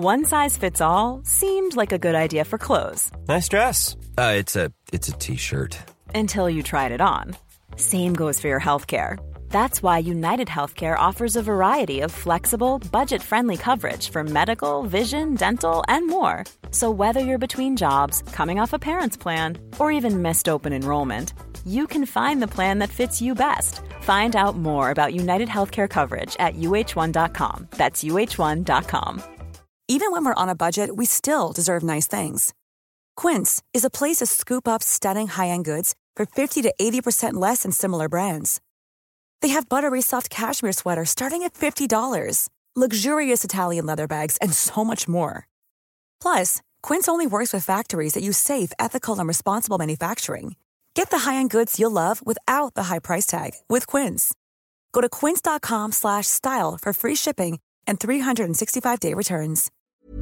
One size fits all seemed like a good idea for clothes. Nice dress. It's a t-shirt. Until you tried it on. Same goes for your healthcare. That's why United Healthcare offers a variety of flexible, budget-friendly coverage for medical, vision, dental, and more. So whether you're between jobs, coming off a parent's plan, or even missed open enrollment, you can find the plan that fits you best. Find out more about United Healthcare coverage at uh1.com. That's uh1.com. Even when we're on a budget, we still deserve nice things. Quince is a place to scoop up stunning high-end goods for 50 to 80% less than similar brands. They have buttery soft cashmere sweaters starting at $50, luxurious Italian leather bags, and so much more. Plus, Quince only works with factories that use safe, ethical, and responsible manufacturing. Get the high-end goods you'll love without the high price tag with Quince. Go to quince.com/style for free shipping and 365-day returns.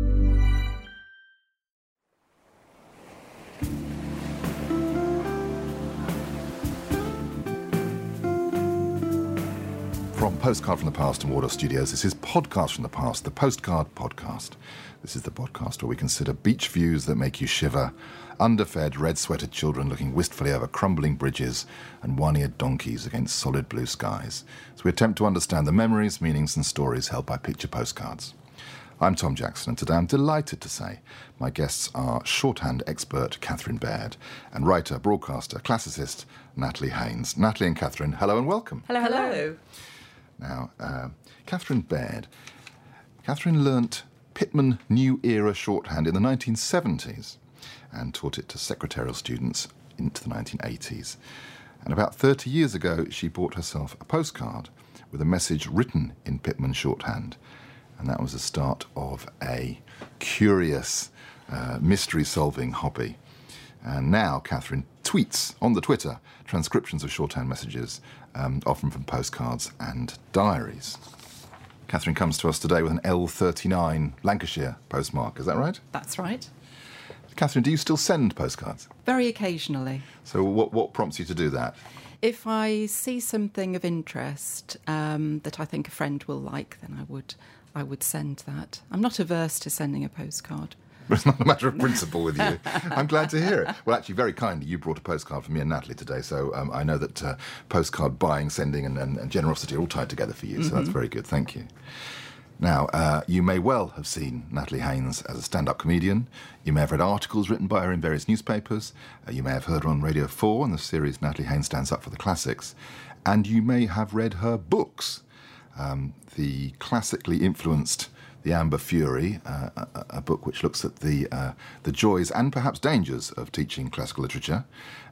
From Postcard from the Past and Wardour Studios, this is Podcast from the Past, the Postcard Podcast. This is the podcast where we consider beach views that make you shiver, underfed, red-sweated children looking wistfully over crumbling bridges, and one-eared donkeys against solid blue skies. So we attempt to understand the memories, meanings and stories held by picture postcards. I'm Tom Jackson, and today I'm delighted to say my guests are shorthand expert Catherine Baird and writer, broadcaster, classicist Natalie Haynes. Natalie and Catherine, hello and welcome. Hello, hello. Now, Catherine Baird. Catherine learnt Pitman New Era shorthand in the 1970s and taught it to secretarial students into the 1980s. And about 30 years ago, she bought herself a postcard with a message written in Pitman shorthand. And that was the start of a curious mystery-solving hobby. And now Catherine tweets on the Twitter transcriptions of shorthand messages, often from postcards and diaries. Catherine comes to us today with an L39 Lancashire postmark, is that right? That's right. Catherine, do you still send postcards? Very occasionally. So what prompts you to do that? If I see something of interest that I think a friend will like, then I would send that. I'm not averse to sending a postcard. It's not a matter of principle with you. I'm glad to hear it. Well, actually, very kindly, you brought a postcard for me and Natalie today, so I know that postcard buying, sending and generosity are all tied together for you, so that's very good. Thank you. Now, you may well have seen Natalie Haynes as a stand-up comedian. You may have read articles written by her in various newspapers. You may have heard her on Radio 4 in the series Natalie Haynes Stands Up for the Classics. And you may have read her books. The classically influenced The Amber Fury, a book which looks at the joys and perhaps dangers of teaching classical literature.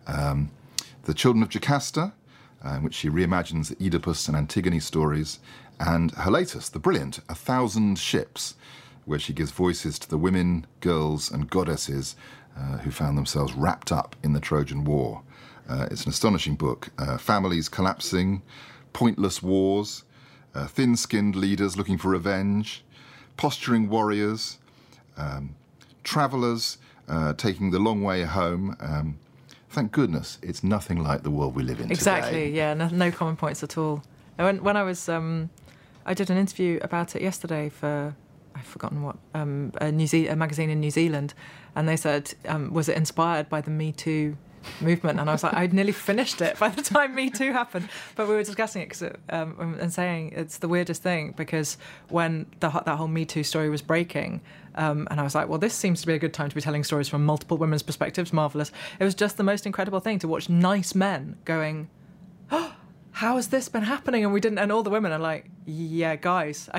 The Children of Jocasta, in which she reimagines the Oedipus and Antigone stories. And her latest, the brilliant 1,000 Ships, where she gives voices to the women, girls and goddesses who found themselves wrapped up in the Trojan War. It's an astonishing book. Families collapsing, pointless wars, thin-skinned leaders looking for revenge, posturing warriors, travellers taking the long way home. Thank goodness it's nothing like the world we live in Exactly, today. yeah, no common points at all. When I was, I did an interview about it yesterday for, I've forgotten what, a magazine in New Zealand, and they said, was it inspired by the Me Too movement? And I was like, I'd nearly finished it by the time Me Too happened. But we were discussing it and saying it's the weirdest thing, because when that whole Me Too story was breaking, and I was like, well, this seems to be a good time to be telling stories from multiple women's perspectives. Marvellous. It was just the most incredible thing to watch nice men going, oh, how has this been happening? And we didn't. And all the women are like, yeah, guys,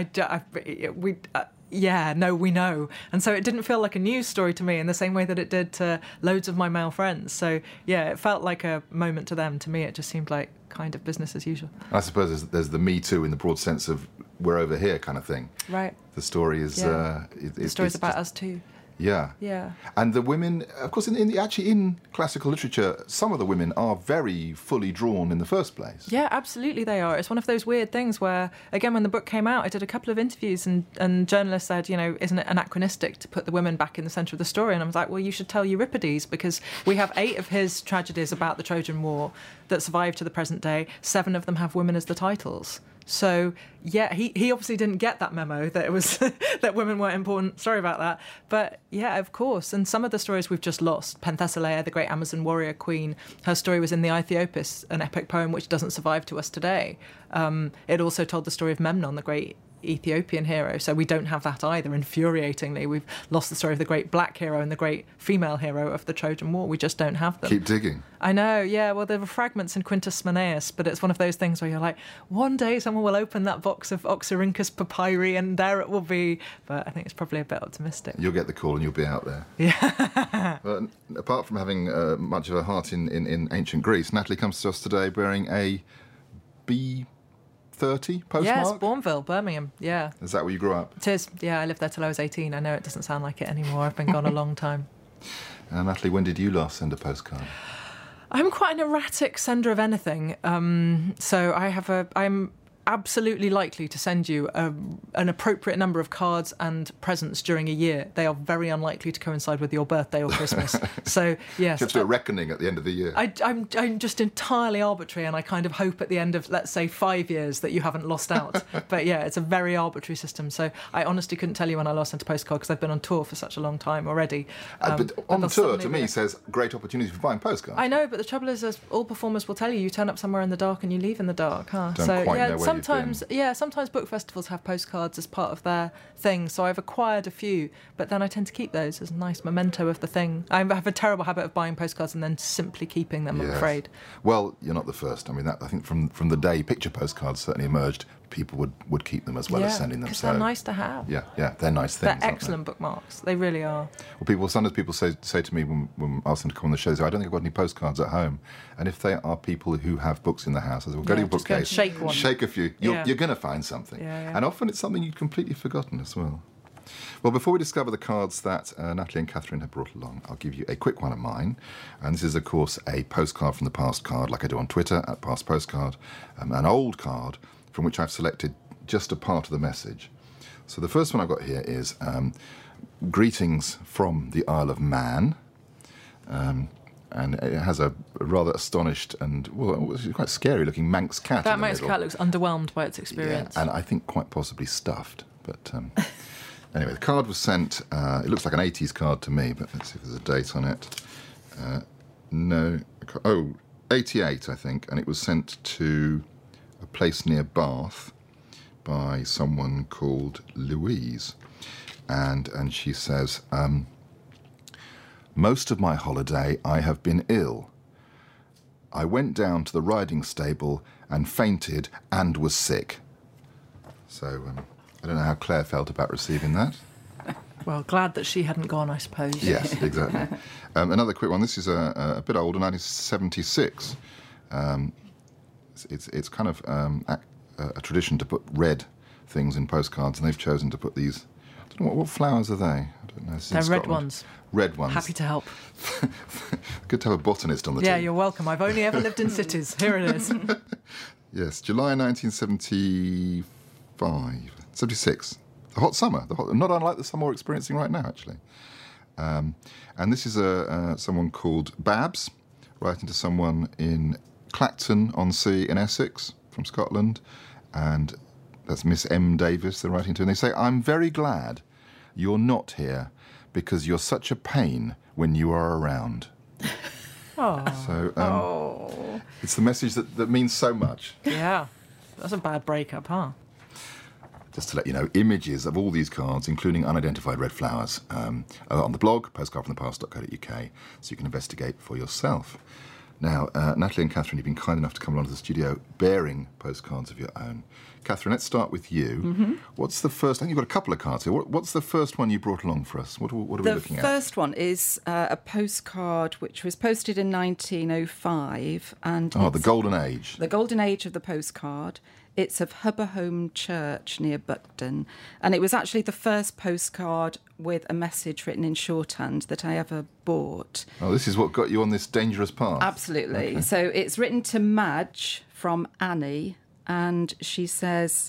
yeah, no, we know. And so it didn't feel like a news story to me in the same way that it did to loads of my male friends. So, yeah, it felt like a moment to them. To me, it just seemed like kind of business as usual. I suppose there's the Me Too in the broad sense of we're over here kind of thing. Right. The story is... Yeah. The story's about us too. Yeah. Yeah. And the women, of course, in classical literature, some of the women are very fully drawn in the first place. Yeah, absolutely they are. It's one of those weird things where, again, when the book came out, I did a couple of interviews and journalists said, isn't it anachronistic to put the women back in the centre of the story? And I was like, well, you should tell Euripides, because we have 8 of his tragedies about the Trojan War that survive to the present day. 7 of them have women as the titles. So, yeah, he obviously didn't get that memo that it was that women weren't important. Sorry about that. But, yeah, of course. And some of the stories we've just lost. Penthesilea, the great Amazon warrior queen, her story was in the Aethiopis, an epic poem which doesn't survive to us today. It also told the story of Memnon, the great Ethiopian hero, so we don't have that either. Infuriatingly, we've lost the story of the great black hero and the great female hero of the Trojan War. We just don't have them. Keep digging. I know, yeah. Well, there were fragments in Quintus Smoneus, but it's one of those things where you're like, one day someone will open that box of Oxyrhynchus papyri and there it will be. But I think it's probably a bit optimistic. You'll get the call and you'll be out there. Yeah. But apart from having much of a heart in ancient Greece, Natalie comes to us today bearing a B30 postmark? Yes, Bourneville, Birmingham, yeah. Is that where you grew up? It is, yeah. I lived there till I was 18. I know it doesn't sound like it anymore. I've been gone a long time. Natalie, when did you last send a postcard? I'm quite an erratic sender of anything. So I'm absolutely likely to send you an appropriate number of cards and presents during a year. They are very unlikely to coincide with your birthday or Christmas. So, yes. You have to do a reckoning at the end of the year. I'm just entirely arbitrary, and I kind of hope at the end of, let's say, 5 years that you haven't lost out. But, yeah, it's a very arbitrary system. So I honestly couldn't tell you when I last sent a postcard because I've been on tour for such a long time already. But on tour, to me, says great opportunity for buying postcards. I know, but the trouble is, as all performers will tell you turn up somewhere in the dark and you leave in the dark, huh? Don't quite know where sometimes, you've been. yeah, sometimes book festivals have postcards as part of their thing, so I've acquired a few, but then I tend to keep those as a nice memento of the thing. I have a terrible habit of buying postcards and then simply keeping them, I'm afraid. Well, you're not the first. I mean, I think from the day picture postcards certainly emerged, people would keep them as well as sending them. Because they're nice to have. Yeah, they're nice things. They're excellent bookmarks. They really are. Well, sometimes people say to me when I ask them to come on the show, they say, I don't think I've got any postcards at home. And if they are people who have books in the house, I say, well, go to your bookcase, shake one. Shake a few. You're going to find something. Yeah. And often it's something you'd completely forgotten as well. Well, before we discover the cards that Natalie and Catherine have brought along, I'll give you a quick one of mine. And this is, of course, a postcard from the past card, like I do on Twitter, at Past Postcard, an old card from which I've selected just a part of the message. So the first one I've got here is greetings from the Isle of Man. And it has a rather astonished and, well, quite scary-looking Manx cat. That Manx cat looks underwhelmed by its experience. Yeah, and I think quite possibly stuffed. But anyway, the card was sent. It looks like an 80s card to me, but let's see if there's a date on it. No. 88, I think. And it was sent to a place near Bath by someone called Louise. And she says, most of my holiday I have been ill. I went down to the riding stable and fainted and was sick. So I don't know how Claire felt about receiving that. Well, glad that she hadn't gone, I suppose. Yes, exactly. Another quick one. This is a bit older, 1976. It's kind of a tradition to put red things in postcards, and they've chosen to put these. I don't know what flowers are they. I don't know. They're red ones. Red ones. Happy to help. Good to have a botanist on the team. Yeah, you're welcome. I've only ever lived in cities. Here it is. Yes, July 1975, 76. The hot summer, not unlike the summer we're experiencing right now, actually. And this is someone called Babs, writing to someone in Clacton-on-Sea in Essex, from Scotland. And that's Miss M. Davis they're writing to. And they say, I'm very glad you're not here because you're such a pain when you are around. Oh. So it's the message that means so much. Yeah, that's a bad breakup, huh? Just to let you know, images of all these cards, including unidentified red flowers, are on the blog, postcardfromthepast.co.uk, so you can investigate for yourself. Now, Natalie and Catherine, you've been kind enough to come along to the studio bearing postcards of your own. Catherine, let's start with you. Mm-hmm. What's the first? I think you've got a couple of cards here. What's the first one you brought along for us? What are we looking at? The first one is a postcard which was posted in 1905. And the Golden Age. The Golden Age of the postcard. It's of Hubberholme Church near Buckden. And it was actually the first postcard with a message written in shorthand that I ever bought. Oh, this is what got you on this dangerous path. Absolutely. Okay. So it's written to Madge from Annie. And she says,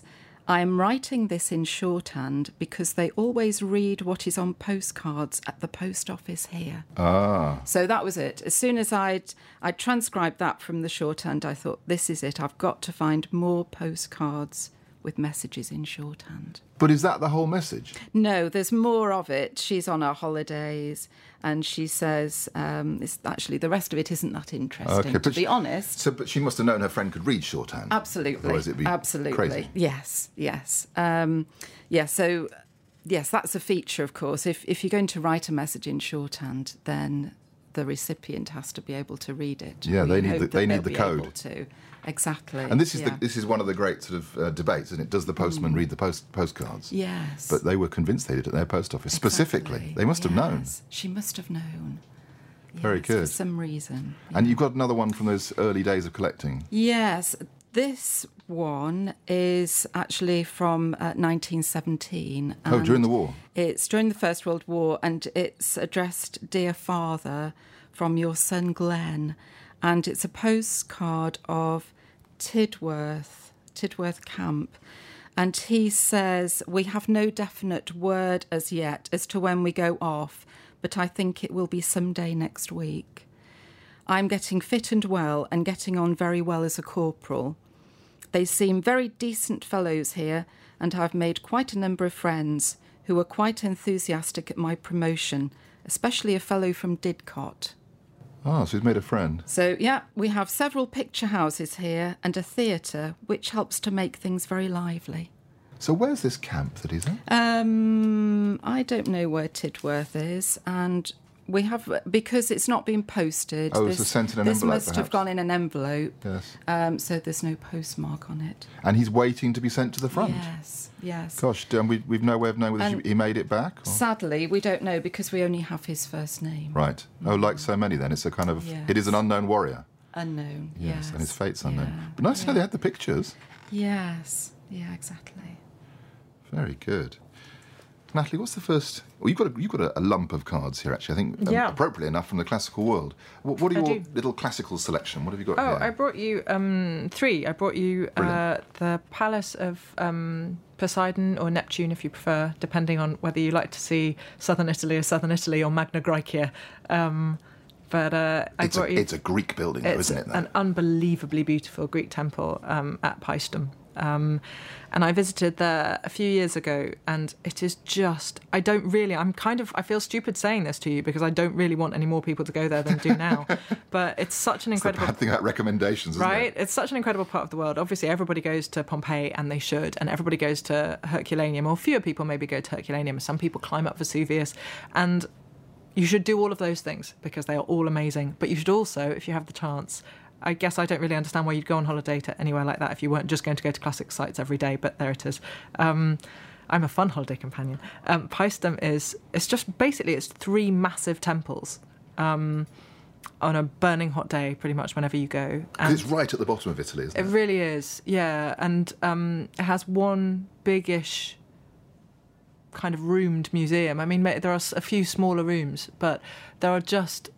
I'm writing this in shorthand because they always read what is on postcards at the post office here. Ah. So that was it. As soon as I'd transcribed that from the shorthand, I thought, this is it. I've got to find more postcards with messages in shorthand. But is that the whole message? No, there's more of it. She's on her holidays and she says, actually, the rest of it isn't that interesting, to be honest. But she must have known her friend could read shorthand. Absolutely. Otherwise it'd be Absolutely. crazy. Yes. So, yes, that's a feature, of course. If you're going to write a message in shorthand, then the recipient has to be able to read it. Yeah, they need the code. Able to. Exactly. And this is one of the great sort of debates, isn't it? Does the postman read the postcards? Yes. But they were convinced they did at their post office. Exactly. Specifically. They must have known. She must have known. Very good. For some reason. And you've got another one from those early days of collecting. Yes. This one is actually from 1917. Oh, during the war? It's during the First World War, and it's addressed, Dear Father, from your son Glenn. And it's a postcard of Tidworth Camp. And he says, we have no definite word as yet as to when we go off, but I think it will be someday next week. I'm getting fit and well and getting on very well as a corporal. They seem very decent fellows here, and I've made quite a number of friends who were quite enthusiastic at my promotion, especially a fellow from Didcot. Oh, so he's made a friend. So, yeah, we have several picture houses here and a theatre, which helps to make things very lively. So where's this camp that he's at? I don't know where Tidworth is, and we have, because it's not been posted. Oh, it's sent in an this envelope, must have perhaps? gone in an envelope. Yes. So there's no postmark on it. And he's waiting to be sent to the front? Yes. Gosh, and we've no way of knowing whether he made it back? Or? Sadly, we don't know because we only have his first name. Right. Oh, like so many then. It's a kind of... Yes. It is an unknown warrior. Unknown, Yes, and his fate's unknown. Yeah. But nice to know they had the pictures. Yes. Yeah, exactly. Very good. Natalie, what's the first... Well, you've got a lump of cards here, actually, I think, appropriately enough, from the classical world. What are your little classical selection? What have you got here? Oh, I brought you three. I brought you the Palace of Poseidon, or Neptune, if you prefer, depending on whether you like to see Southern Italy or Magna Graecia. But I brought you... It's a Greek building, though, isn't it? It's an unbelievably beautiful Greek temple at Paestum. And I visited there a few years ago, and it is just... I feel stupid saying this to you because I don't really want any more people to go there than do now. But it's such an incredible... It's the bad thing about recommendations, isn't right? it? It's such an incredible part of the world. Obviously, everybody goes to Pompeii, and they should, and everybody goes to Herculaneum, or fewer people maybe go to Herculaneum. Some people climb up Vesuvius, and you should do all of those things because they are all amazing. But you should also, if you have the chance... I guess I don't really understand why you'd go on holiday to anywhere like that if you weren't just going to go to classic sites every day, but there it is. I'm a fun holiday companion. Paestum it's three massive temples on a burning hot day, pretty much whenever you go. Because it's right at the bottom of Italy, isn't it? It really is, yeah. And it has one biggish kind of roomed museum. I mean, there are a few smaller rooms, but there are just...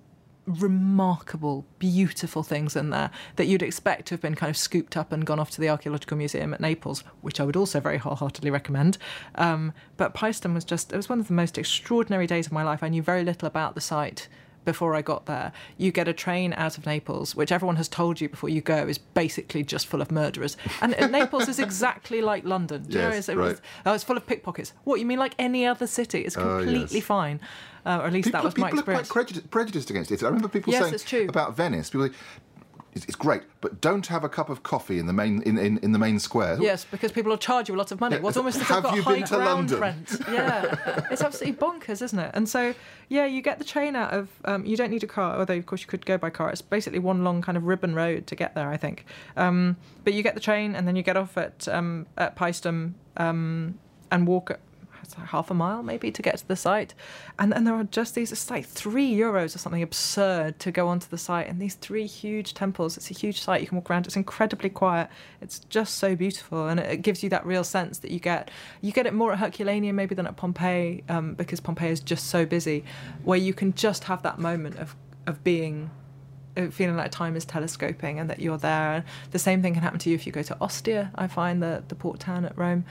remarkable, beautiful things in there that you'd expect to have been kind of scooped up and gone off to the Archaeological Museum at Naples, which I would also very wholeheartedly recommend. But Paestum it was one of the most extraordinary days of my life. I knew very little about the site before I got there. You get a train out of Naples, which everyone has told you before you go is basically just full of murderers. And Naples is exactly like London. Do you know? It's full of pickpockets. What, you mean like any other city? It's completely fine. Or at least that was my experience. People are quite prejudiced against it. I remember people saying it's true. about Venice, people say, it's great, but don't have a cup of coffee in the main square. Yes, because people will charge you a lot of money. It's almost as if they've got high ground rent. Yeah, it's absolutely bonkers, isn't it? And so, yeah, you get the train out of... you don't need a car, although, of course, you could go by car. It's basically one long kind of ribbon road to get there, I think. But you get the train, and then you get off at Paestum and walk... It's like half a mile maybe to get to the site, and then there are just these, it's like €3 or something absurd to go onto the site, and these three huge temples. It's a huge site, you can walk around, it's incredibly quiet, it's just so beautiful, and it gives you that real sense that you get it more at Herculaneum maybe than at Pompeii, because Pompeii is just so busy, where you can just have that moment of being feeling like time is telescoping and that you're there. And the same thing can happen to you if you go to Ostia, I find, the port town at Rome.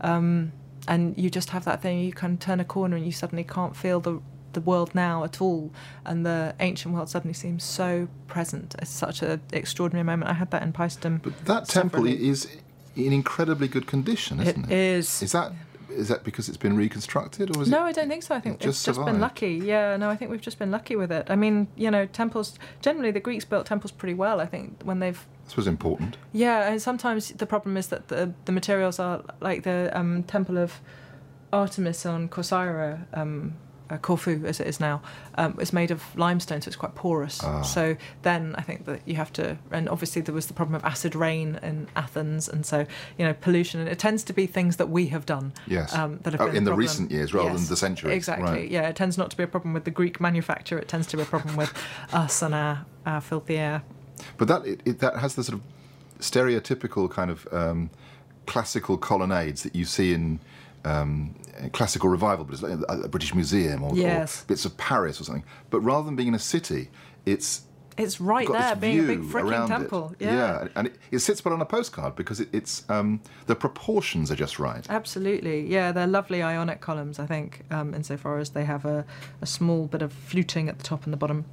And you just have that thing, you can turn a corner and you suddenly can't feel the world now at all, and the ancient world suddenly seems so present. It's such an extraordinary moment. I had that in Paestum. But that temple is in incredibly good condition, isn't it? It is. Is that because it's been reconstructed, or is No, I don't think so. I think it's just been lucky. Yeah, no, I think we've just been lucky with it. I mean, temples, generally the Greeks built temples pretty well, I think, when they've... This was important. Yeah, and sometimes the problem is that the materials are like the Temple of Artemis on Corcyra, Corfu as it is now, is made of limestone, so it's quite porous. So then I think that you have to, and obviously there was the problem of acid rain in Athens, and so pollution, and it tends to be things that we have done. Yes. That have been in the problem. recent years rather than the centuries. Exactly. Right. Yeah, it tends not to be a problem with the Greek manufacture. It tends to be a problem with us and our filthy air. But that has the sort of stereotypical kind of classical colonnades that you see in classical revival, but it's like a British Museum or bits of Paris or something. But rather than being in a city, it's right there, being a big freaking temple. Yeah, and it sits well on a postcard because it's the proportions are just right. Absolutely, yeah, they're lovely Ionic columns, I think, insofar as they have a small bit of fluting at the top and the bottom.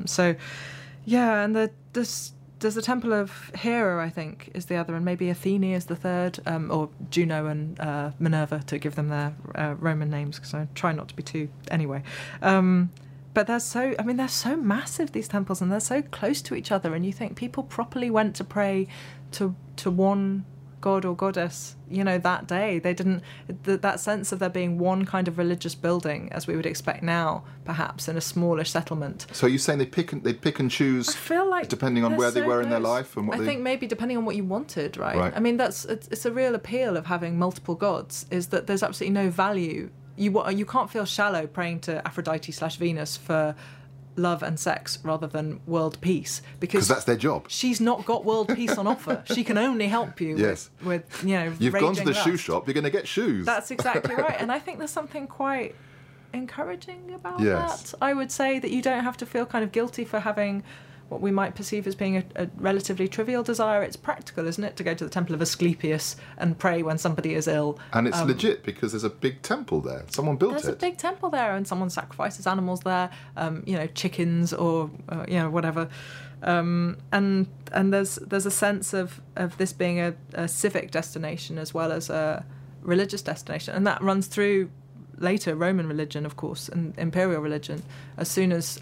And there's the Temple of Hera, I think, is the other, and maybe Athene is the third, or Juno and Minerva, to give them their Roman names, because I try not to be too... Anyway. But they're so massive, these temples, and they're so close to each other, and you think people properly went to pray to one god or goddess, that day. They didn't... That sense of there being one kind of religious building, as we would expect now, perhaps, in a smallish settlement. So you're saying they'd pick and choose, I feel like, depending on where they were in their life? And what I think maybe depending on what you wanted, right? I mean, it's a real appeal of having multiple gods, is that there's absolutely no value. You can't feel shallow praying to Aphrodite/Venus for love and sex rather than world peace, because that's their job. She's not got world peace on offer. She can only help you with you've gone to the shoe shop, you're going to get shoes. That's exactly right. And I think there's something quite encouraging about that. I would say that you don't have to feel kind of guilty for having what we might perceive as being a relatively trivial desire. It's practical, isn't it, to go to the Temple of Asclepius and pray when somebody is ill. And it's legit, because there's a big temple there. Someone built it. There's a big temple there, and someone sacrifices animals there, chickens or whatever. And there's a sense of this being a civic destination as well as a religious destination, and that runs through later Roman religion, of course, and imperial religion. As soon as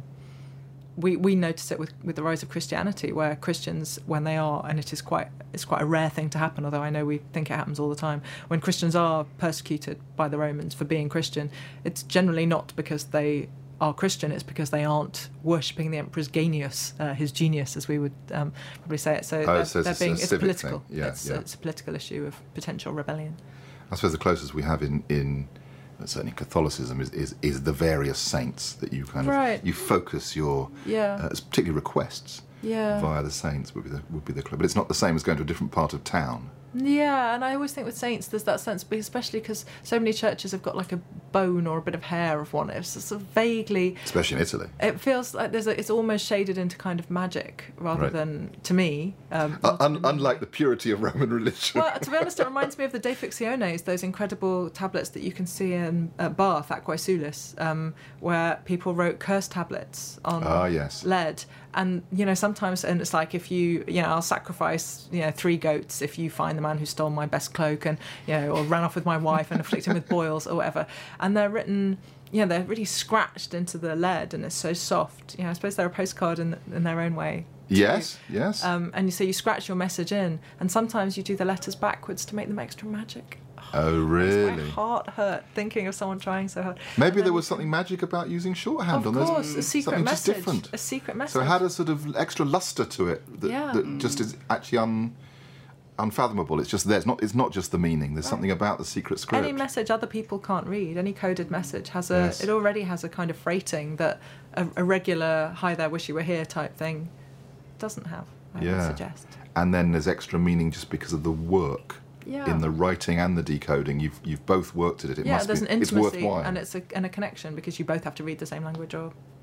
we notice it with the rise of Christianity, where Christians, when they are, and it's quite a rare thing to happen, although I know we think it happens all the time, when Christians are persecuted by the Romans for being Christian, it's generally not because they are Christian, it's because they aren't worshipping the Emperor's genius, his genius, as we would probably say it. So it's political. It's a political issue of potential rebellion. I suppose the closest we have in certainly Catholicism is the various saints that you kind of you focus your particularly requests via the saints would be the club, but it's not the same as going to a different part of town. Yeah, and I always think with saints there's that sense, especially because so many churches have got like a bone or a bit of hair of one. It's sort of vaguely... Especially in Italy. It feels like it's almost shaded into kind of magic rather than, to me... unlike the purity of Roman religion. Well, to be honest, it reminds me of the De Fictiones, those incredible tablets that you can see in Bath, Aquae Sulis, where people wrote curse tablets on lead. And, sometimes, and it's like, if I'll sacrifice, 3 goats if you find the man who stole my best cloak and, or ran off with my wife and afflict him with boils or whatever. And they're written, they're really scratched into the lead, and it's so soft. I suppose they're a postcard in their own way. Yes. And so you scratch your message in, and sometimes you do the letters backwards to make them extra magic. Oh, really? My heart hurt thinking of someone trying so hard. Maybe there was something magic about using shorthand on those. Of course, a secret message. Just different. A secret message. So it had a sort of extra lustre to it that just is actually unfathomable. It's just there. It's not just the meaning. There's something about the secret script. Any message other people can't read, any coded message it already has a kind of freighting that a regular "hi there, wish you were here" type thing doesn't have, I would suggest. And then there's extra meaning just because of the work. In the writing and the decoding, you've both worked at it. There's an intimacy, it's worthwhile, and it's a connection because you both have to read the same language or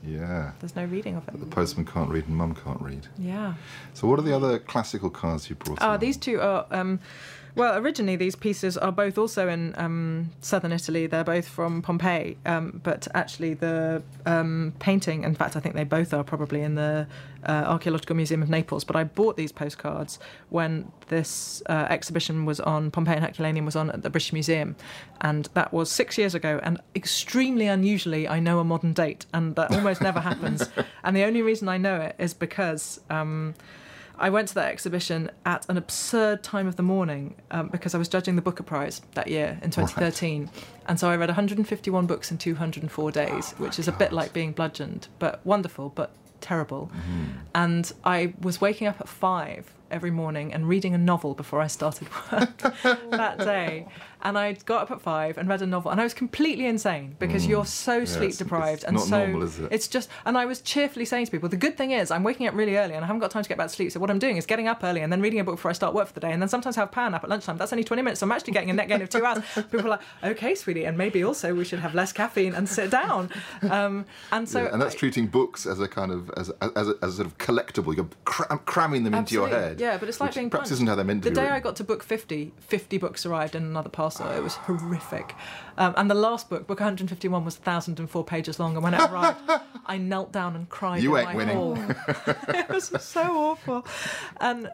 Yeah. There's no reading of it. The postman can't read and mum can't read. Yeah. So what are the other classical cars you brought along? These two are... well, originally these pieces are both also in southern Italy. They're both from Pompeii, but actually the painting, in fact, I think they both are probably in the Archaeological Museum of Naples. But I bought these postcards when this exhibition was on, Pompeii and Herculaneum was on at the British Museum, and that was 6 years ago, and extremely unusually I know a modern date, and that almost never happens. And the only reason I know it is because... I went to that exhibition at an absurd time of the morning because I was judging the Booker Prize that year in 2013. Right. And so I read 151 books in 204 days, which is a bit like being bludgeoned, but wonderful, but terrible. Mm. And I was waking up at 5 every morning and reading a novel before I started work that day. And I got up at 5 and read a novel, and I was completely insane because you're so sleep deprived, it's and not so normal, is it? It's just. And I was cheerfully saying to people, the good thing is I'm waking up really early and I haven't got time to get back to sleep. So what I'm doing is getting up early and then reading a book before I start work for the day, and then sometimes have a power nap at lunchtime. That's only 20 minutes. So I'm actually getting a net gain of 2 hours. People are like, okay, sweetie, and maybe also we should have less caffeine and sit down. And that's treating books as a kind of as a sort of collectible. You're cramming them into your head. Yeah, but it's like being perhaps isn't how they're meant to be. The day I got to book 50 books arrived in another parcel. It was horrific. And the last book 151, was 1,004 pages long, and when it arrived, I knelt down and cried in my hall. It was so awful. And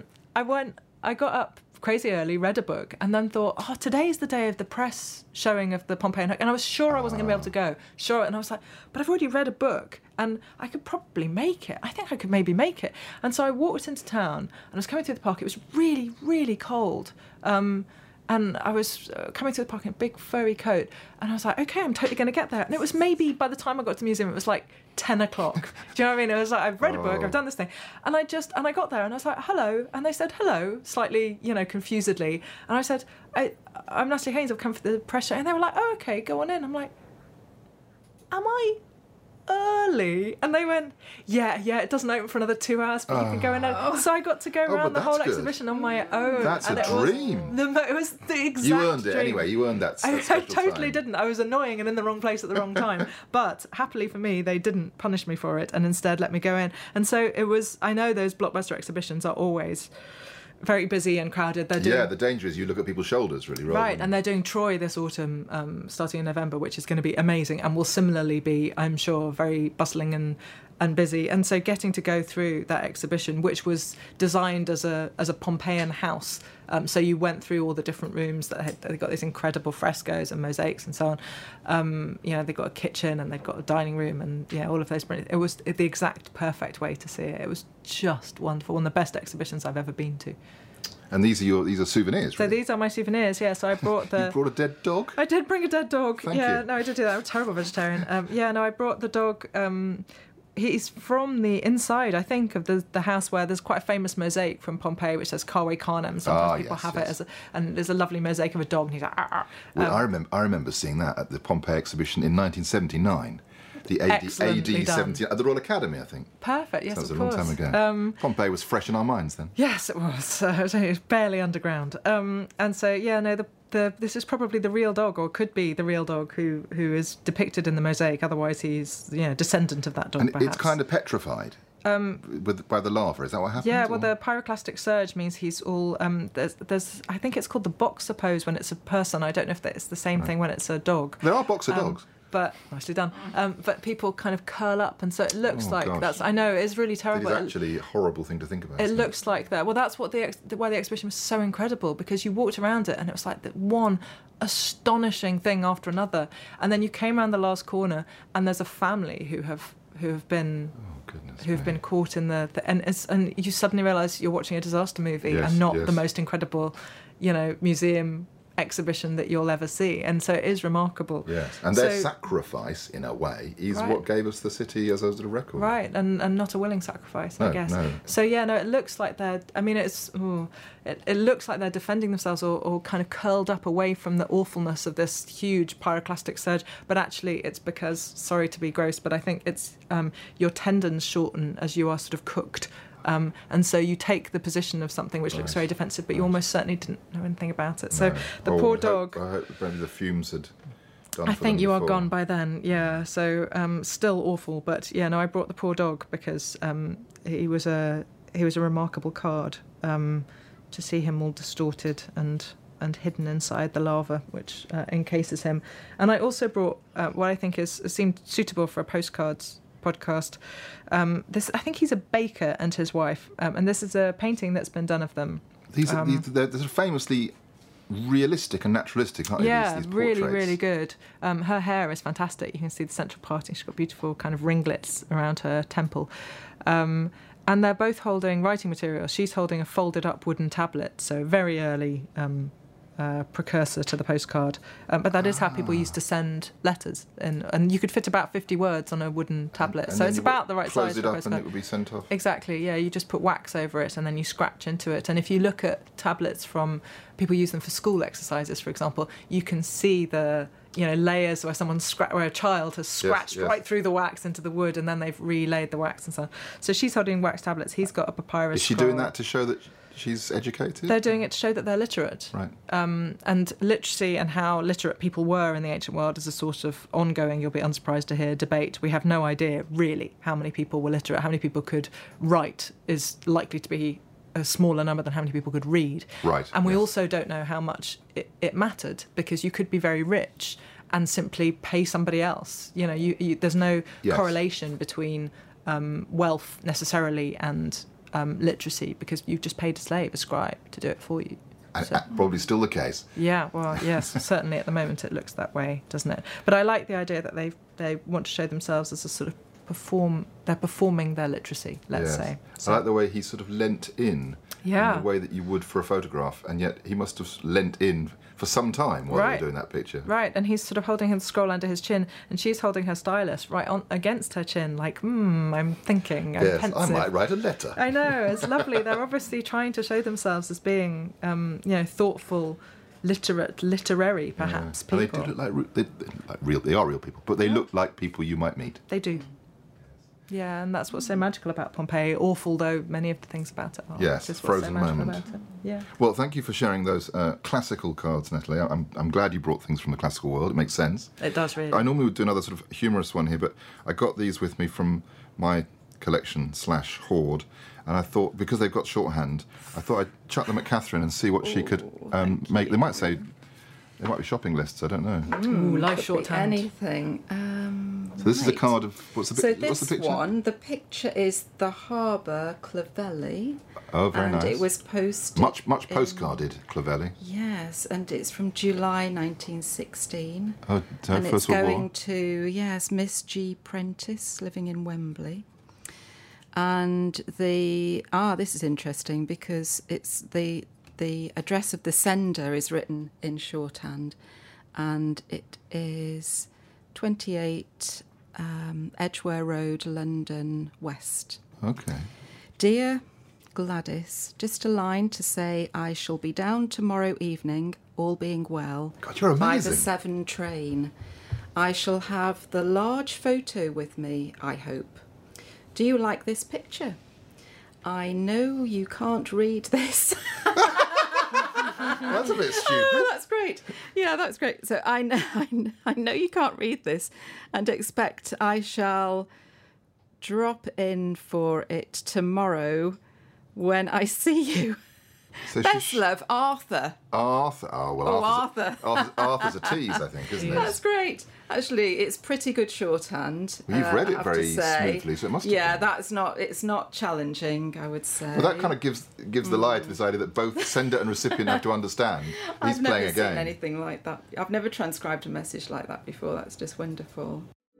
I got up crazy early, read a book, and then thought, today's the day of the press showing of the Pompeii, and I was sure I wasn't going to be able to go. Sure, and I was like, but I've already read a book, and I could probably make it. I think I could maybe make it. And so I walked into town, and I was coming through the park. It was really, really cold. And I was coming to the park in a big furry coat, and I was like, okay, I'm totally going to get there. And it was maybe, by the time I got to the museum, it was like 10 o'clock. Do you know what I mean? It was like, I've read a book, I've done this thing. And I got there, and I was like, hello. And they said, hello, slightly, confusedly. And I said, I'm Natalie Haynes, I've come for the press show. And they were like, okay, go on in. I'm like, am I early? And they went, yeah, it doesn't open for another 2 hours, but you can go in. So I got to go around the whole exhibition on my own. That's and a dream. It was the exact You earned it dream. anyway. You earned that. I totally didn't. I was annoying and in the wrong place at the wrong time. But happily for me, they didn't punish me for it and instead let me go in. And so it was. I know those blockbuster exhibitions are always very busy and crowded. The danger is you look at people's shoulders, really. Right, and they're doing Troy this autumn, starting in November, which is going to be amazing and will similarly be, I'm sure, very bustling and busy. And so getting to go through that exhibition, which was designed as a Pompeian house, so you went through all the different rooms they've got these incredible frescoes and mosaics and so on. They've got a kitchen and they've got a dining room and all of those. It was the exact perfect way to see it. It was just wonderful. One of the best exhibitions I've ever been to. And these are souvenirs, So really? these are my souvenirs, yeah. So I brought You brought a dead dog? I did bring a dead dog. Thank you. No, I did do that. I'm a terrible vegetarian. I brought the dog. He's from the inside, I think, of the house where there's quite a famous mosaic from Pompeii which says Cave Canem. Sometimes people have it and there's a lovely mosaic of a dog and he's like, Well, I remember seeing that at the Pompeii exhibition in 1979. The AD 70 at the Royal Academy, I think. Perfect, yes, that was of a long course. time ago. Pompeii was fresh in our minds then. Yes, it was. It was barely underground. And so, this is probably the real dog, or could be the real dog who is depicted in the mosaic. Otherwise, he's descendant of that dog. And perhaps. It's kind of petrified. By the lava, is that what happened? Yeah, well, the pyroclastic surge means he's all. There's I think it's called the boxer pose when it's a person. I don't know if it's the same thing when it's a dog. There are boxer dogs. But nicely done. But people kind of curl up, and so it looks that's. I know it's really terrible. It is actually a horrible thing to think about. It looks like that. Well, that's what why the exhibition was so incredible, because you walked around it and it was like that one astonishing thing after another, and then you came around the last corner and there's a family who have been. Who've been caught in and you suddenly realise you're watching a disaster movie and not the most incredible, museum exhibition that you'll ever see, and so it is remarkable. Yes, and their sacrifice, in a way, is what gave us the city as a sort of record. Right, and not a willing sacrifice, I guess. No. So it looks like they're. I mean, it looks like they're defending themselves or kind of curled up away from the awfulness of this huge pyroclastic surge. But actually, it's because, sorry to be gross, but I think it's your tendons shorten as you are sort of cooked. And so you take the position of something which looks very defensive, but you almost certainly didn't know anything about it. So the poor dog. I hope maybe the fumes had done I for think them you are before. gone by then, yeah. So still awful, but yeah, no, I brought the poor dog because he was a remarkable card. To see him all distorted and hidden inside the lava, which encases him. And I also brought what I think seemed suitable for a postcards podcast. I think he's a baker and his wife, and this is a painting that's been done of them. They're famously realistic and naturalistic, aren't yeah, these really, portraits? really good. Her hair is fantastic. You can see the central parting. She's got beautiful kind of ringlets around her temple. And they're both holding writing material. She's holding a folded-up wooden tablet, so very early precursor to the postcard. But that is how people used to send letters. And you could fit about 50 words on a wooden tablet. And so then it's you about the right close size it for a up postcard. and it would be sent off. Exactly, yeah. You just put wax over it and then you scratch into it. And if you look at tablets from... People use them for school exercises, for example. You can see the... layers where a child has scratched right through the wax into the wood, and then they've relaid the wax and so on. So she's holding wax tablets. He's got a papyrus. Is she scroll. doing that to show that she's educated? They're doing it to show that they're literate. Right. And literacy and how literate people were in the ancient world is a sort of ongoing, you'll be unsurprised to hear, debate. We have no idea, really, how many people were literate. How many people could write is likely to be a smaller number than how many people could read. Right. And we also don't know how much it mattered, because you could be very rich and simply pay somebody else. There's no correlation between wealth necessarily and literacy, because you've just paid a slave, a scribe, to do it for you. So, probably still the case. yeah, well, yes, certainly at the moment it looks that way, doesn't it? But I like the idea that they want to show themselves as a sort of they're performing their literacy, let's say. So, I like the way he sort of leant in the way that you would for a photograph, and yet he must have leant in for some time while they were doing that picture. Right, and he's sort of holding his scroll under his chin, and she's holding her stylus right on against her chin, like, I'm thinking, I'm pensive. I might write a letter. I know, it's lovely. They're obviously trying to show themselves as being, thoughtful, literary, perhaps, people. And they do look like real. They are real people, but they look like people you might meet. They do. Yeah, and that's what's so magical about Pompeii, awful though many of the things about it are. Yes, Just what's so frozen magical moment. about it. Yeah. Well, thank you for sharing those classical cards, Natalie. I'm glad you brought things from the classical world. It makes sense. It does, really. I normally would do another sort of humorous one here, but I got these with me from my collection / hoard, and I thought, because they've got shorthand, I thought I'd chuck them at Catherine and see what she could make. They might be shopping lists, I don't know. Ooh, life Could shorthand. be anything. So this is a card of... What's the picture? The picture is the Harbour Clovelly. Oh, very nice. And it was posted... Much postcarded, Clovelly. Yes, and it's from July 1916. Oh, and First it's World going War. to, Miss G. Prentice, living in Wembley. And this is interesting because it's the address of the sender is written in shorthand, and it is 28 Edgware Road, London West. Okay. Dear Gladys, just a line to say I shall be down tomorrow evening, all being well, God, you're by amazing. the 7 train. I shall have the large photo with me, I hope. Do you like this picture? I know you can't read this. That's a bit stupid. Oh, that's great. Yeah, that's great. So I know you can't read this, and expect I shall drop in for it tomorrow when I see you. So Best love, Arthur. Arthur. Oh, well, Arthur. Arthur's a tease, I think, isn't it? That's great. Actually, it's pretty good shorthand. Well, you've read I it have very to say. smoothly, so it must have Yeah, been. it's not challenging, I would say. Well, that kind of gives the lie to this idea that both sender and recipient have to understand. He's I've playing never a game. seen anything like that. I've never transcribed a message like that before. That's just wonderful.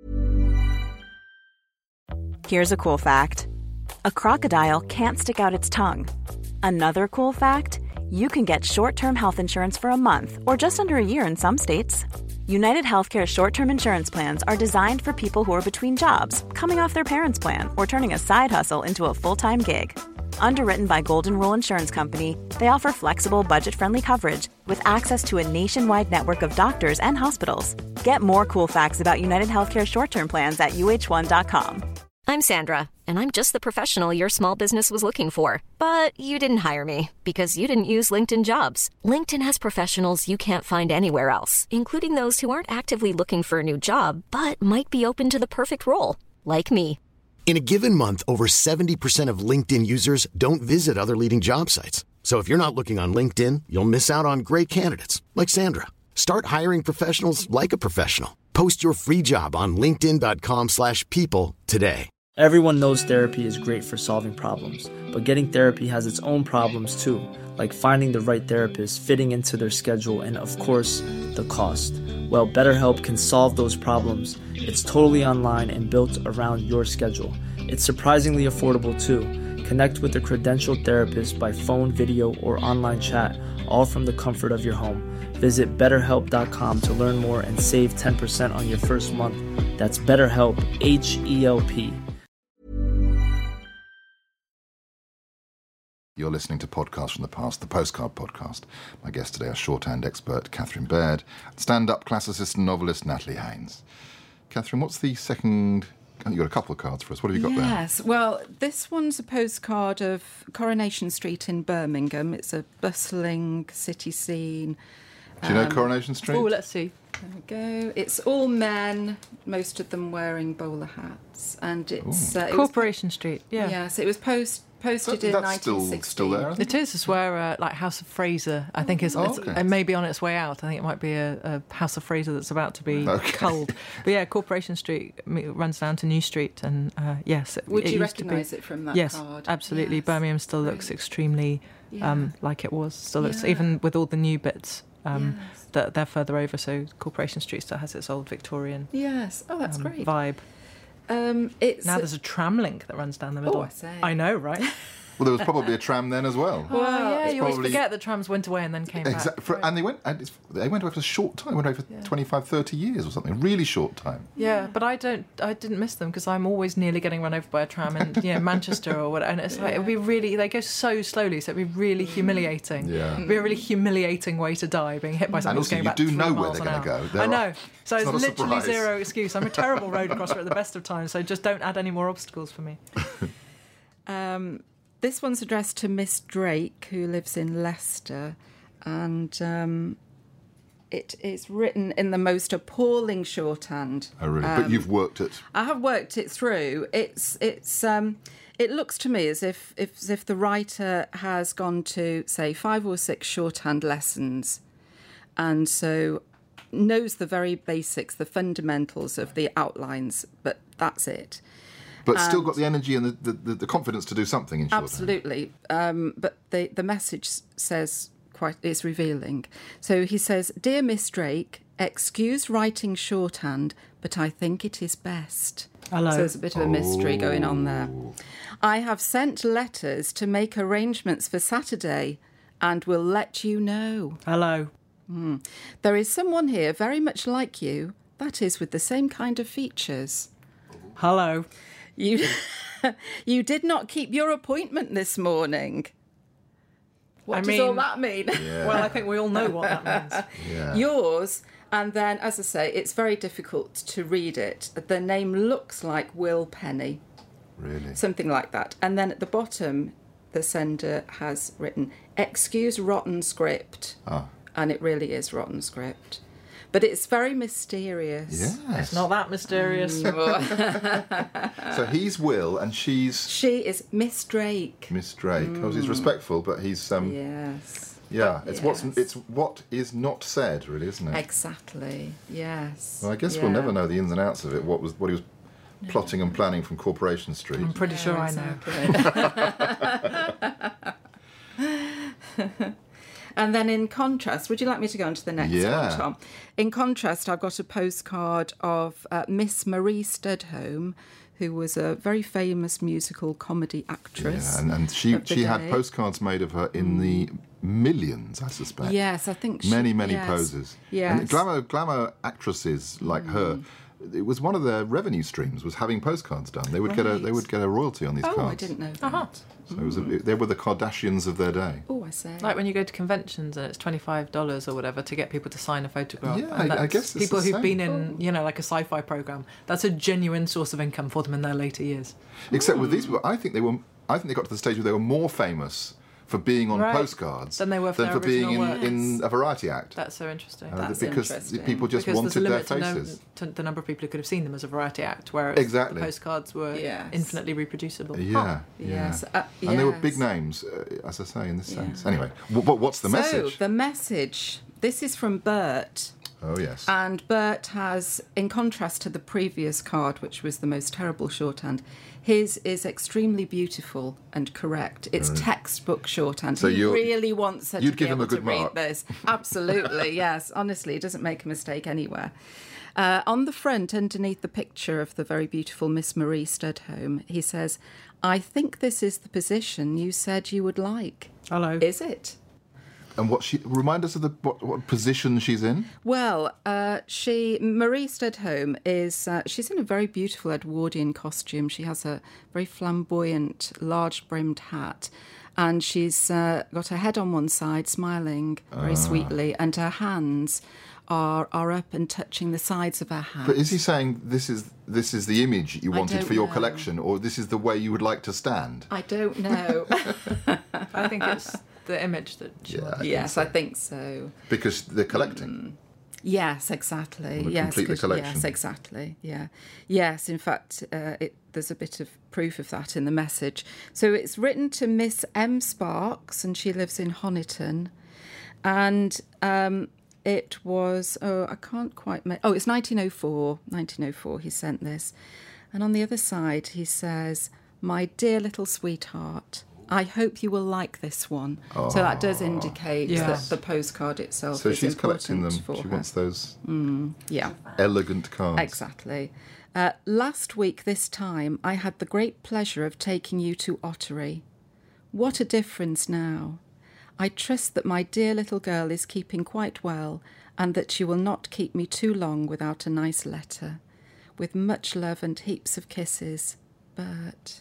Here's a cool fact. A crocodile can't stick out its tongue. Another cool fact, you can get short-term health insurance for a month or just under a year in some states. United Healthcare short-term insurance plans are designed for people who are between jobs, coming off their parents' plan, or turning a side hustle into a full-time gig. Underwritten by Golden Rule Insurance Company, they offer flexible, budget-friendly coverage with access to a nationwide network of doctors and hospitals. Get more cool facts about United Healthcare short-term plans at uh1.com. I'm Sandra, and I'm just the professional your small business was looking for. But you didn't hire me because you didn't use LinkedIn Jobs. LinkedIn has professionals you can't find anywhere else, including those who aren't actively looking for a new job, but might be open to the perfect role, like me. In a given month, over 70% of LinkedIn users don't visit other leading job sites. So if you're not looking on LinkedIn, you'll miss out on great candidates like Sandra. Start hiring professionals like a professional. Post your free job on linkedin.com/people today. Everyone knows therapy is great for solving problems, but getting therapy has its own problems too, like finding the right therapist, fitting into their schedule, and of course, the cost. Well, BetterHelp can solve those problems. It's totally online and built around your schedule. It's surprisingly affordable too. Connect with a credentialed therapist by phone, video, or online chat, all from the comfort of your home. Visit BetterHelp.com to learn more and save 10% on your first month. That's BetterHelp, H-E-L-P. You're listening to Podcasts from the Past, the Postcard Podcast. My guests today are shorthand expert Catherine Baird, stand-up classicist and novelist Natalie Haynes. Catherine, what's the second... You've got a couple of cards for us. What have you got there? Yes, well, this one's a postcard of Coronation Street in Birmingham. It's a bustling city scene. Do you know Coronation Street? Oh, let's see. There we go. It's all men, most of them wearing bowler hats. And it's... Corporation Street, yeah. Yes, it was posted in That's 1960. still there, isn't it? It is. It's where, like, House of Fraser, I think, it may be on its way out. I think it might be a House of Fraser that's about to be culled. But yeah, Corporation Street runs down to New Street, and yes. Would you recognise it from that card? Yes, absolutely. Yes. Birmingham still looks extremely like it was. Still looks, even with all the new bits. That they're further over, so Corporation Street still has its old Victorian that's great. vibe. Now there's a tram link that runs down the middle. Oh, I say. I know, right? Well, there was probably a tram then as well. Well, yeah, you always probably... forget that trams went away and then came back. Right. And they went away for a short time. Went away for 25, 30 years or something. A really short time. Yeah, but I didn't miss them because I'm always nearly getting run over by a tram in Manchester or whatever. And it's like, it'd be really, they go so slowly, so it'd be really humiliating. Yeah. It'd be a really humiliating way to die, being hit by something that's going back 3 miles an hour. And also, you do know where they're going to go. I know. So it's literally surprise. zero excuse. I'm a terrible road crosser at the best of times, so just don't add any more obstacles for me. This one's addressed to Miss Drake, who lives in Leicester, and it is written in the most appalling shorthand. Oh, really? But you've worked it. I have worked it through. It looks to me as if the writer has gone to, say, 5 or 6 shorthand lessons, and so knows the very basics, the fundamentals of the outlines, but that's it. But still got the energy and the confidence to do something in shorthand. Absolutely. But the message says it's revealing. So he says, "Dear Miss Drake, excuse writing shorthand, but I think it is best." Hello. So there's a bit of a mystery going on there. "I have sent letters to make arrangements for Saturday and will let you know." Hello. "There is someone here very much like you, that is, with the same kind of features." Hello. You did not keep your appointment this morning. What does all that mean? Yeah. Well, I think we all know what that means. Yeah. Yours, and then, as I say, it's very difficult to read it. The name looks like Will Penny. Really? Something like that. And then at the bottom, the sender has written, "Excuse rotten script." Ah. And it really is rotten script. But it's very mysterious. Yes. It's not that mysterious. So he's Will and She is Miss Drake. Miss Drake. Oh, he's respectful, but he's Yes. Yeah, it's Yes. what is not said, really, isn't it? Exactly. Yes. Well, I guess we'll never know the ins and outs of it. What he was plotting and planning from Corporation Street. I'm pretty sure I know. And then in contrast, would you like me to go on to the next one, Tom? In contrast, I've got a postcard of Miss Marie Studholme, who was a very famous musical comedy actress. Yeah, and she had postcards made of her in the millions, I suspect. Yes, I think many yes. poses. Yes. And glamour actresses like her it was one of their revenue streams was having postcards done. They would get a royalty on these cards. Oh, I didn't know that. So it was they were the Kardashians of their day. Oh, I say. Like when you go to conventions and it's $25 or whatever to get people to sign a photograph. Yeah, and I guess it's people the who've same. been in, like a sci-fi program. That's a genuine source of income for them in their later years. Except with these people, I think they got to the stage where they were more famous for being on postcards than they were for being in a variety act. That's so interesting. Because people just because wanted their there's a limit faces. to the number of people who could have seen them as a variety act, whereas Exactly. the postcards were infinitely reproducible. Yeah, Yes. and they were big names, as I say, in this sense. Anyway, what's the message? So, the message. This is from Bert. Oh, yes. And Bert has, in contrast to the previous card, which was the most terrible shorthand, his is extremely beautiful and correct. It's textbook shorthand. So he really wants her to you'd be give him able a good to read mark. this. Absolutely, yes. Honestly, he doesn't make a mistake anywhere. On the front, underneath the picture of the very beautiful Miss Marie Studholme, he says, "I think this is the position you said you would like." Hello. Is it? And remind us of what position she's in? Well, Marie Studholme is, she's in a very beautiful Edwardian costume. She has a very flamboyant, large-brimmed hat, and she's got her head on one side, smiling very sweetly, and her hands are up and touching the sides of her hat. But is he saying this is the image you wanted don't for your know. collection, or this is the way you would like to stand? I don't know. I think it's the image that she wants. Yes, I think so. Because they're collecting. Yes, exactly. Well, Yes, complete the 'cause- collection. Yes, exactly. Yeah. Yes, in fact, there's a bit of proof of that in the message. So it's written to Miss M. Sparks, and she lives in Honiton. And it was, I can't quite it's 1904. 1904 he sent this. And on the other side he says, "My dear little sweetheart, I hope you will like this one." So that does indicate that the postcard itself So is she's collecting them. important for She her. wants those Yeah, elegant cards. exactly. Last week this time I had the great pleasure of taking you to Ottery. What a difference now. I trust that my dear little girl is keeping quite well, and that she will not keep me too long without a nice letter. With much love and heaps of kisses, Bert.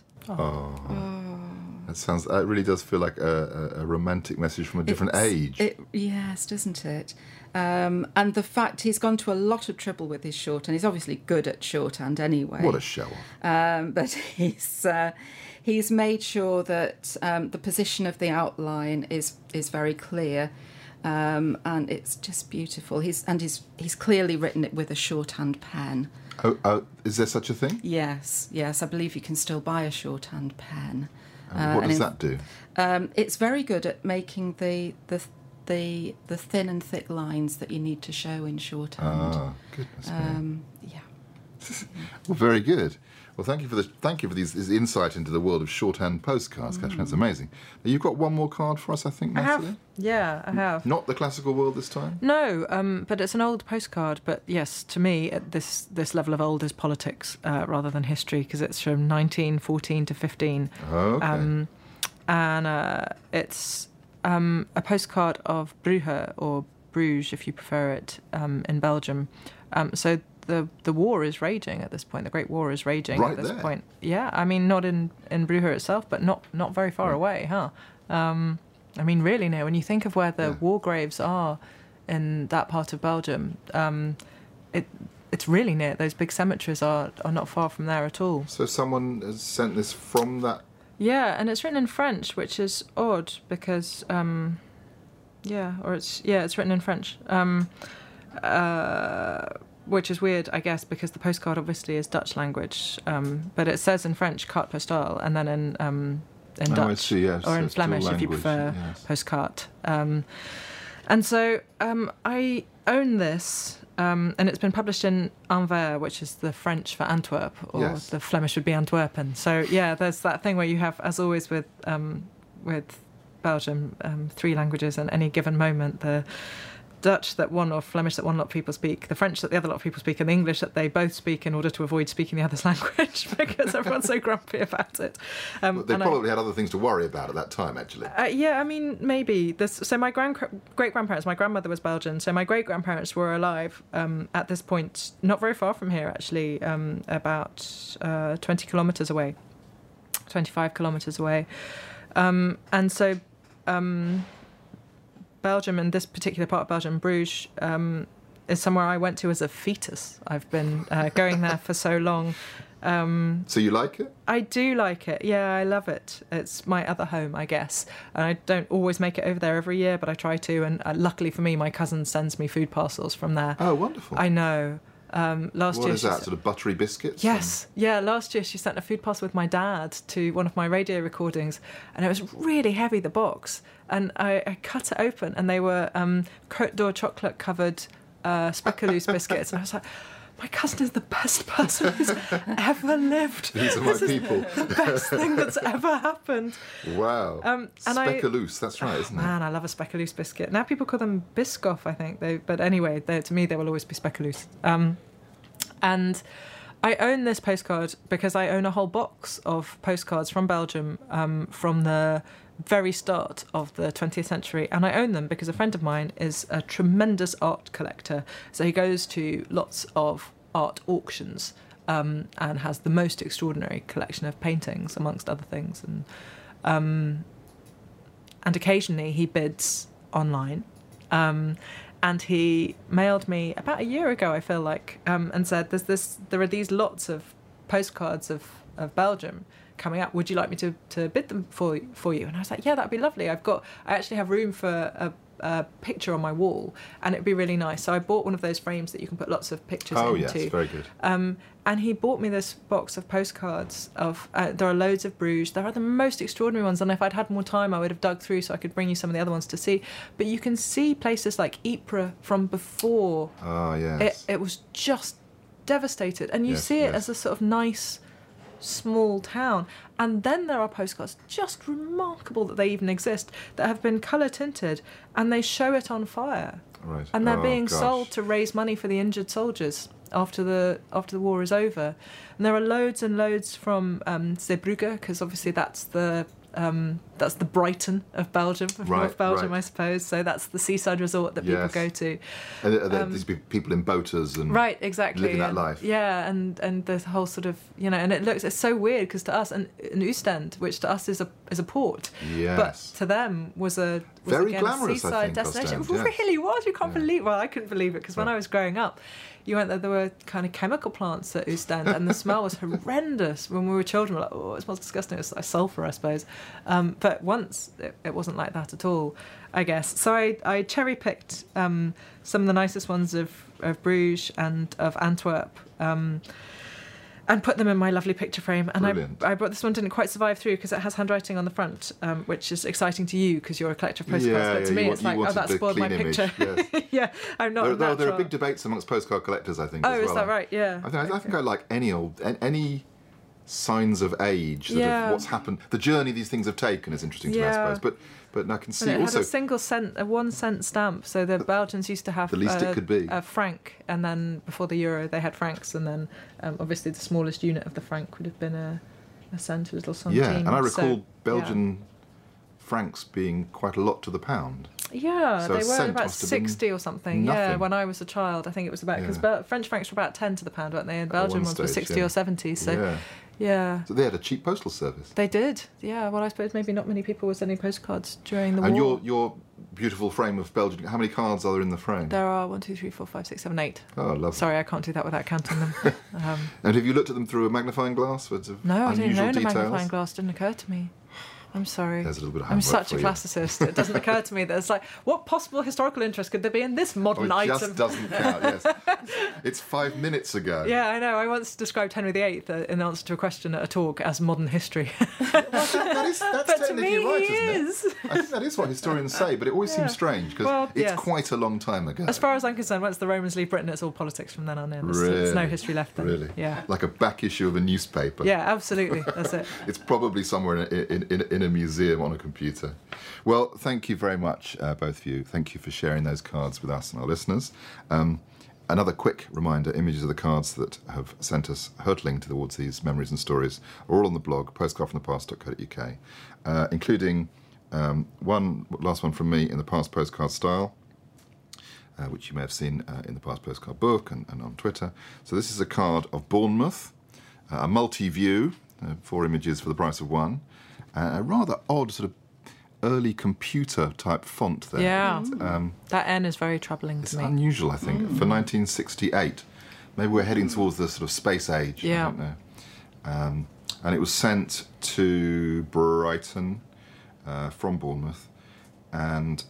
That really does feel like a romantic message from a different age. Yes, doesn't it? And the fact he's gone to a lot of trouble with his shorthand. He's obviously good at shorthand anyway. What a show-off. But he's made sure that the position of the outline is very clear, and it's just beautiful. He's clearly written it with a shorthand pen. Is there such a thing? Yes, I believe you can still buy a shorthand pen. What does that do? It's very good at making the thin and thick lines that you need to show in shorthand. Goodness me. Yeah. Well, very good. Well, thank you for this insight into the world of shorthand postcards, Catherine. That's amazing. Now, you've got one more card for us, I think, Natalie? I have. Not the classical world this time? No, but it's an old postcard. But yes, to me, this level of old is politics rather than history, because it's from 1914 to 15. Oh, okay. And it's a postcard of Brugge, or Bruges, if you prefer it, in Belgium. So the war is raging at this point. The Great War is raging Right at this there. point. Yeah, I mean, not in Brugge itself, but not very far away, huh? I mean, really near. When you think of where the war graves are in that part of Belgium, it's really near. Those big cemeteries are not far from there at all. So someone has sent this from that... Yeah, and it's written in French, which is odd because, it's written in French. Which is weird, I guess, because the postcard obviously is Dutch language, but it says in French carte postale, and then in Dutch, I see, yes, or in it's dual Flemish if you language, prefer yes. postcard. And so I own this, and it's been published in Anvers, which is the French for Antwerp, or Yes. the Flemish would be Antwerpen. So yeah, there's that thing where you have, as always with Belgium, 3 languages, and any given moment Dutch that one or Flemish that one lot of people speak, the French that the other lot of people speak, and the English that they both speak in order to avoid speaking the other's language because everyone's so grumpy about it. But they probably had other things to worry about at that time, actually. Yeah, I mean, maybe. So my great-grandparents, my grandmother was Belgian, so my great-grandparents were alive at this point, not very far from here, actually, about 20 kilometres away, 25 kilometres away. And so Belgium, and this particular part of Belgium, Bruges, is somewhere I went to as a fetus. I've been going there for so long. So you like it? I do like it. Yeah, I love it. It's my other home, I guess. And I don't always make it over there every year, but I try to. And luckily for me, my cousin sends me food parcels from there. Oh, wonderful. I know. Last what year is that, sort of buttery biscuits? Yes. Yeah, last year she sent a food parcel with my dad to one of my radio recordings, and it was really heavy, the box. And I cut it open, and they were Côte d'Or chocolate-covered Speculoos biscuits. And I was like, my cousin is the best person who's ever lived. These are my people. The best thing that's ever happened. Wow. And Speculoos, that's right, isn't it? Man, I love a Speculoos biscuit. Now people call them Biscoff, I think. But anyway, to me, they will always be Speculoos. And I own this postcard because I own a whole box of postcards from Belgium from the very start of the 20th century, and I own them because a friend of mine is a tremendous art collector, so he goes to lots of art auctions and has the most extraordinary collection of paintings, amongst other things, and occasionally he bids online, and he mailed me about a year ago, I feel like, and said there are these lots of postcards of Belgium coming up. Would you like me to bid them for you? And I was like, yeah, that'd be lovely. I actually have room for a picture on my wall, and it'd be really nice. So I bought one of those frames that you can put lots of pictures into. Oh, yes, very good. And he bought me this box of postcards of, there are loads of Bruges. There are the most extraordinary ones, and if I'd had more time, I would have dug through so I could bring you some of the other ones to see. But you can see places like Ypres from before. Oh, yes. It was just devastated. And you see it as a sort of nice, small town. And then there are postcards, just remarkable that they even exist, that have been colour tinted, and they show it on fire. Right. And they're being sold to raise money for the injured soldiers after the war is over. And there are loads and loads from Zeebrugge, because obviously that's the Brighton of Belgium, of North Belgium, I suppose. So that's the seaside resort that people go to. And are these people in boaters and exactly, living that life. Yeah, and the whole sort of, and it's so weird because to us, and Ostend, which to us is a port, but to them was very again, glamorous, a seaside destination. Ostend, It really was. You can't believe. Well, I couldn't believe it because when I was growing up, you went there were kind of chemical plants at Ostend, and the smell was horrendous. When we were children, we were like, oh, it smells disgusting. It was like sulphur, I suppose. But once it wasn't like that at all, I guess. So I cherry-picked some of the nicest ones of Bruges and of Antwerp, and put them in my lovely picture frame. And I brought this one, didn't quite survive through because it has handwriting on the front, which is exciting to you because you're a collector of postcards. But to me, it's like, oh, that spoiled my picture. Yes. Yeah, I'm not. There are big debates amongst postcard collectors, I think. Oh, as well. Is that right? Yeah. I think I like any signs of age, of what's happened. The journey these things have taken is interesting to me, I suppose. But I can see and it also... had a single cent, a 1 cent stamp, so the Belgians used to have the least it could be. A franc, and then before the euro they had francs, and then obviously the smallest unit of the franc would have been a cent, a little centime. Yeah, and I recall Belgian francs being quite a lot to the pound. Yeah, so they were about 60 or something. Nothing. Yeah, when I was a child, I think it was about, because French francs were about 10 to the pound, weren't they? And Belgian ones were 60 or 70. So yeah. So they had a cheap postal service. They did. Yeah. Well, I suppose maybe not many people were sending postcards during the war. And your beautiful frame of Belgian. How many cards are there in the frame? There are 1, 2, 3, 4, 5, 6, 7, 8. Oh, lovely. Sorry, I can't do that without counting them. And have you looked at them through a magnifying glass? No, I didn't own a details? magnifying glass. Didn't occur to me. I'm sorry. There's a little bit of I'm homework such for a you. classicist. It doesn't occur to me that it's like, what possible historical interest could there be in this modern item? It just doesn't count, yes. It's 5 minutes ago. Yeah, I know. I once described Henry VIII in answer to a question at a talk as modern history. That's but technically to me, right, he isn't is. it? I think that is what historians say, but it always seems strange because it's quite a long time ago. As far as I'm concerned, once the Romans leave Britain, it's all politics from then on in. There's no history left then. Really? Yeah. Like a back issue of a newspaper. Yeah, absolutely. That's it. It's probably somewhere in a museum on a computer. Well, thank you very much, both of you. Thank you for sharing those cards with us and our listeners. Another quick reminder, images of the cards that have sent us hurtling towards these memories and stories are all on the blog, postcardfromthepast.co.uk, including last one from me in the Past Postcard style, which you may have seen in the Past Postcard book and on Twitter. So this is a card of Bournemouth, a multi-view, 4 images for the price of 1, a rather odd sort of early computer-type font there. Yeah, that N is very troubling to me. It's unusual, I think, for 1968. Maybe we're heading towards the sort of space age, I don't know. And it was sent to Brighton from Bournemouth. And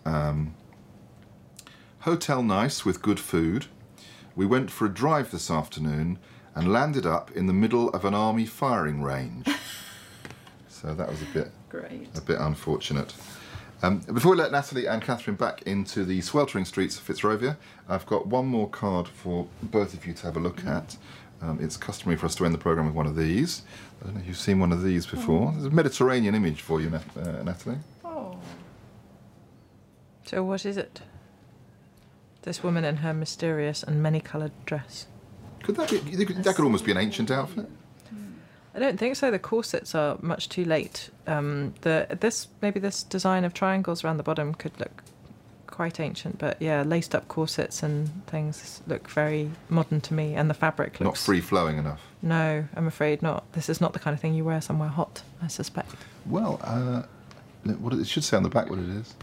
hotel nice with good food. We went for a drive this afternoon and landed up in the middle of an army firing range. So that was a bit unfortunate. Before we let Natalie and Catherine back into the sweltering streets of Fitzrovia, I've got one more card for both of you to have a look at. It's customary for us to end the programme with one of these. I don't know if you've seen one of these before. There's a Mediterranean image for you, Natalie. Oh. So what is it? This woman in her mysterious and many-coloured dress. Could that could almost be an ancient outfit? I don't think so. The corsets are much too late. This design of triangles around the bottom could look quite ancient, but yeah, laced up corsets and things look very modern to me, and the fabric looks... Not free-flowing enough? No, I'm afraid not. This is not the kind of thing you wear somewhere hot, I suspect. Well, it should say on the back what it is.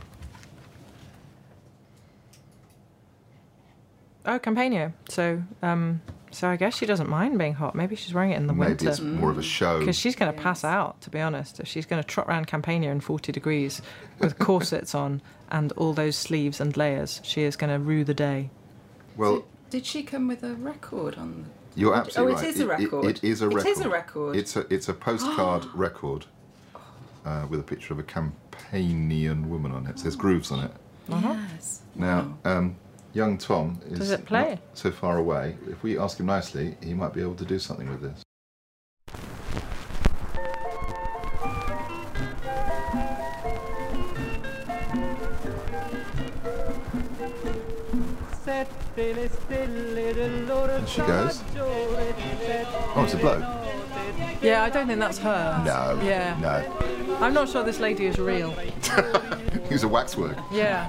Oh, Campagno. So I guess she doesn't mind being hot. Maybe she's wearing it in the winter. Maybe it's more of a show. Because she's going to pass out, to be honest. If she's going to trot around Campagno in 40 degrees with corsets on and all those sleeves and layers, she is going to rue the day. Well, so did she come with a record on? You're absolutely right. It is a record. It is a record. It is a record. It's a postcard record with a picture of a Campanian woman on it. There's grooves on it. Yes. Now, young Tom is Does it play? Not so far away. If we ask him nicely, he might be able to do something with this. And she goes. Oh, it's a bloke. Yeah, I don't think that's her. No. Yeah. No. I'm not sure this lady is real. He's a waxwork. Yeah.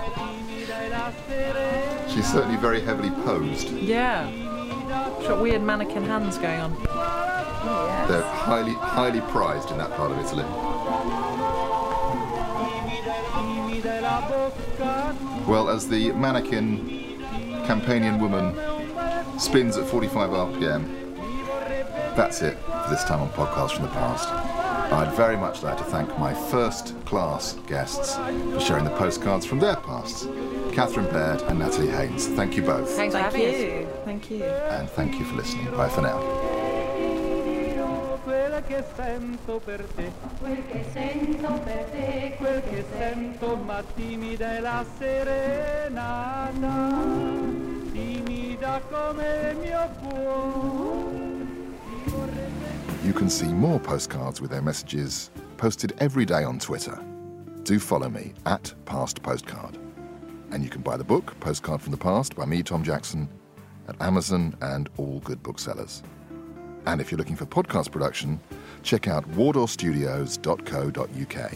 She's certainly very heavily posed. Yeah. She's got weird mannequin hands going on. Oh, yes. They're highly prized in that part of Italy. Well, as the mannequin Campanian woman spins at 45 RPM, that's it for this time on Podcast from the Past. I'd very much like to thank my first-class guests for sharing the postcards from their pasts, Catherine Baird and Natalie Haynes. Thank you both. Thanks for having us. Thank you. And thank you for listening. Bye for now. Quel che sento per te, quel che sento per te, quel che sento, ma timida è la serenata, timida come il mio cuore. You can see more postcards with their messages posted every day on Twitter. Do follow me at Past Postcard. And you can buy the book, Postcard from the Past, by me, Tom Jackson, at Amazon and all good booksellers. And if you're looking for podcast production, check out wardorstudios.co.uk.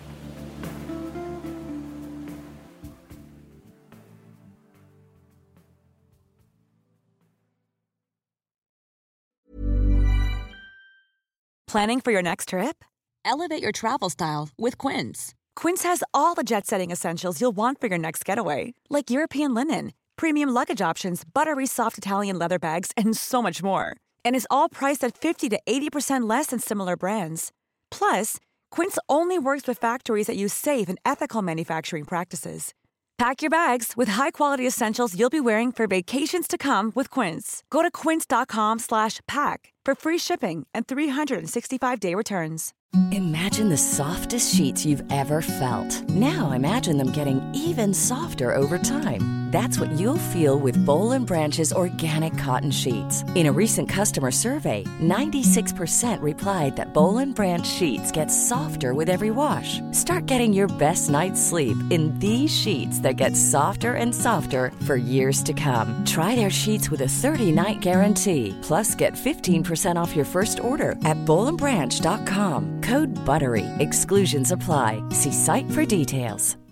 Planning for your next trip? Elevate your travel style with Quince. Quince has all the jet-setting essentials you'll want for your next getaway, like European linen, premium luggage options, buttery soft Italian leather bags, and so much more. And is all priced at 50 to 80% less than similar brands. Plus, Quince only works with factories that use safe and ethical manufacturing practices. Pack your bags with high-quality essentials you'll be wearing for vacations to come with Quince. Go to quince.com/pack for free shipping and 365-day returns. Imagine the softest sheets you've ever felt. Now imagine them getting even softer over time. That's what you'll feel with Boll & Branch's organic cotton sheets. In a recent customer survey, 96% replied that Boll & Branch sheets get softer with every wash. Start getting your best night's sleep in these sheets that get softer and softer for years to come. Try their sheets with a 30-night guarantee. Plus, get 15% off your first order at bollandbranch.com. Code BUTTERY. Exclusions apply. See site for details.